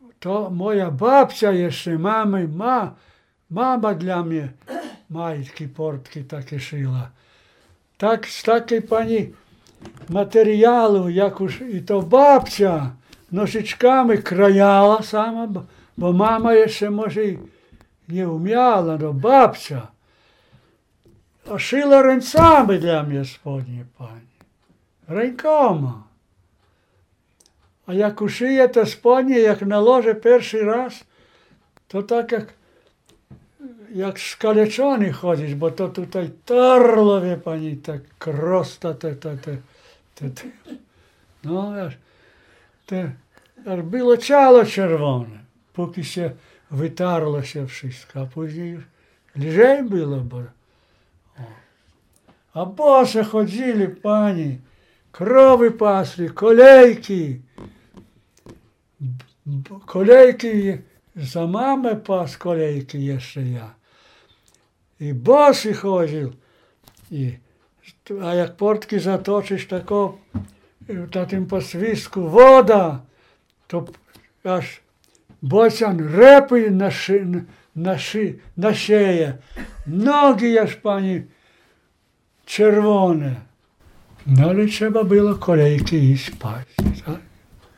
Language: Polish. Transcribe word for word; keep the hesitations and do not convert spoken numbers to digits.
to moja babcia jeszcze, mamy, ma, mama dla mnie majtki, portki takie szyła. Tak, z takiej pani materiału, jak już i to babcia nożyczkami krajała sama, bo, bo mama jeszcze może nie umiała, no babcia. A szyła ręcami dla mnie spodnie pani. Rękoma. A jak uszyję te spodnie, jak nałożę pierwszy raz, to tak jak, jak skaleczony chodzić, bo to tutaj tarlo, wie pani, tak krosta, te, te, te, te, te. No, aż, te, aż było ciało czerwone, póki się wytarło się wszystko, a później już lżej było, bo... O. A bose chodzili, pani, krowy pasli, kolejki, kolejki, za mamę pas kolejki jeszcze ja. I bosy chodził. I, a jak portki zatoczysz tako, na tym paswisku woda, to aż bocian repy na, szy, na, szy, na sieje. Nogi aż pani czerwone. No ale trzeba było kolejki iść spać. Tak?